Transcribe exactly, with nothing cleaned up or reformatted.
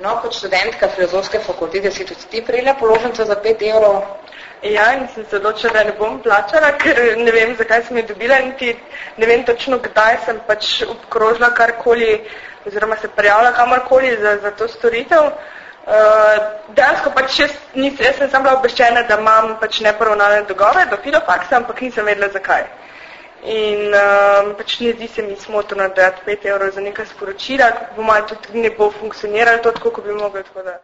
No, kot študentka filozofske fakultete si tudi ti prejela položnico za pet evrov. Ja, in sem se odločila, da ne bom plačala, ker ne vem, zakaj sem jo dobila, niti ne vem točno, kdaj sem pač obkrožila karkoli, oziroma se prijavila kamorkoli za, za to storitev. Uh, dejansko pač jaz, nis, jaz sem sam bila obveščena, da imam pač neporavnane dolgove do Filofaksa, ampak nisem vedela zakaj. In um, pač ne zdi se mi smotrno dati pet evrov za nekaj sporočila, po mojem tudi ne bo funkcioniralo to tako, ko bi mogli, tako da.